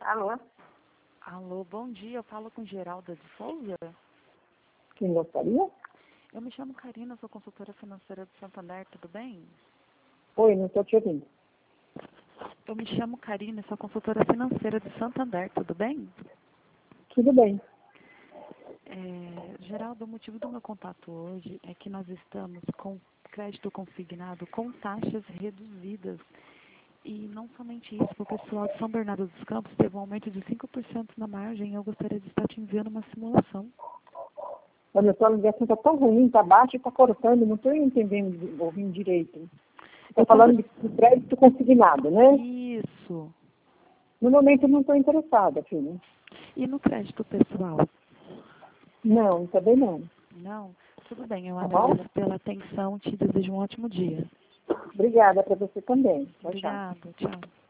Alô? Alô, bom dia. Eu falo com Geralda de Souza. Quem gostaria? Eu me chamo Karina, sou consultora financeira do Santander, tudo bem? Oi, não estou te ouvindo. Eu me chamo Karina, sou consultora financeira do Santander, tudo bem? Tudo bem. Geralda, o motivo do meu contato hoje é que nós estamos com crédito consignado com taxas reduzidas. E não somente isso, o pessoal de São Bernardo dos Campos teve um aumento de 5% na margem e eu gostaria de estar te enviando uma simulação. Olha, a sua ligação está tão ruim, está baixa e está cortando, não estou entendendo, ouvindo direito. Você está falando de crédito consignado, né? Isso. No momento eu não estou interessada, filha. E no crédito pessoal? Não, também não. Não? Tudo bem, eu Tá bom? agradeço pela atenção, te desejo um ótimo dia. Obrigada para você também. Tchau, tchau. Obrigada, tchau.